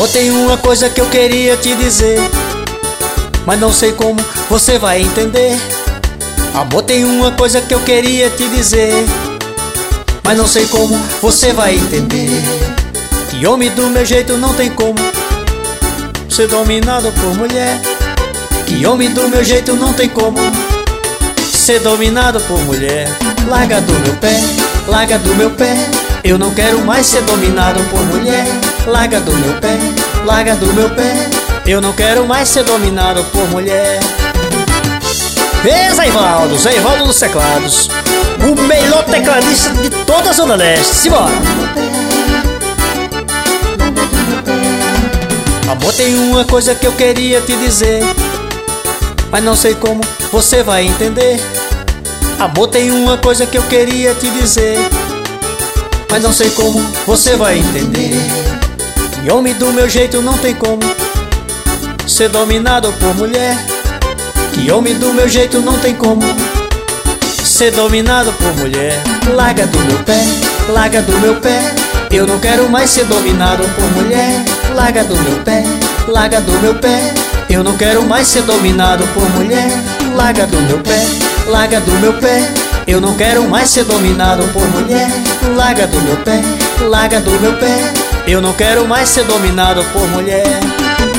Amor, tem uma coisa que eu queria te dizer, mas não sei como você vai entender. Amor, tem uma coisa que eu queria te dizer, mas não sei como você vai entender. Que homem do meu jeito não tem como ser dominado por mulher. Que homem do meu jeito não tem como ser dominado por mulher. Larga do meu pé, larga do meu pé, eu não quero mais ser dominado por mulher. Larga do meu pé, larga do meu pé, eu não quero mais ser dominado por mulher. Zé Ivaldo dos teclados, o melhor tecladista de toda a Zona Leste. Simbora! Amor, tem uma coisa que eu queria te dizer, mas não sei como você vai entender. Amor, tem uma coisa que eu queria te dizer, mas não sei como você vai entender. Que homem do meu jeito não tem como ser dominado por mulher. Que homem do meu jeito não tem como ser dominado por mulher. Larga do meu pé, larga do meu pé, eu não quero mais ser dominado por mulher. Larga do meu pé, larga do meu pé, eu não quero mais ser dominado por mulher. Larga do meu pé, larga do meu pé, eu não quero mais ser dominado por mulher. Larga do meu pé, larga do meu pé, eu não quero mais ser dominado por mulher.